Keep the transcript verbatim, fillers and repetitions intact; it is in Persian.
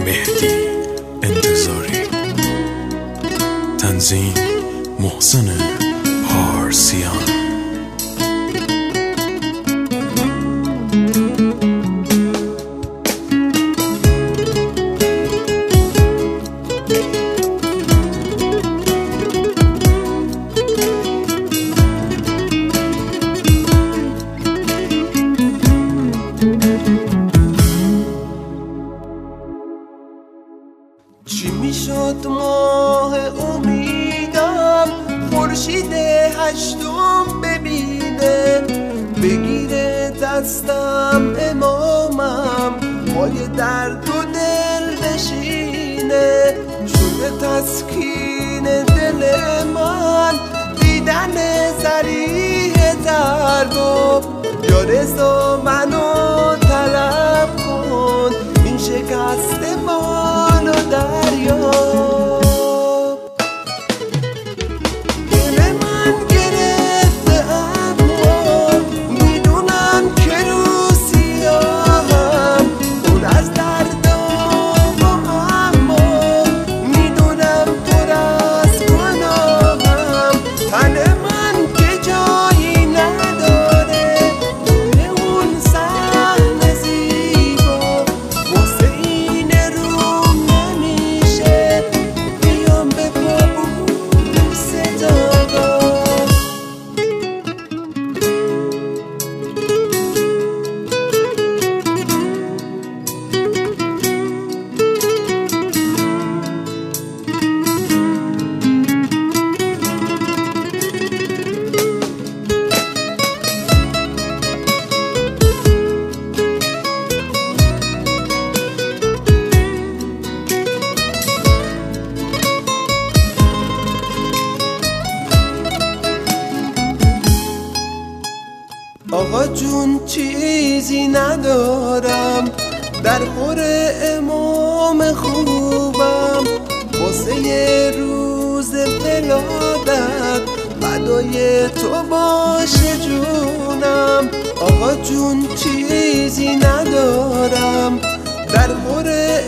مهدی انتظاری، تنظیم محسن پارسیان. چی میشد ماه امیدم خورشید هشتم ببینه، بگیره دستم امامم پای درد و دل بشینه، شده تسکین دل من دیدن ذریح درگو، یا رضا منو طلب کن این شکست بال و دریا. دل من گرفته اما میدونم که رو سیاهم پر از درد و اما میدونم پر از گناهم، تن من که جایی نداره توی اون صحن زیبا، واسه این روم نمیشه بیام به پابوس داغا. آقا جون چیزی ندارم در خور امام خوبم، واسه یه روز ولادت فدای تو باشه جونم. آقا جون چیزی ندارم در خور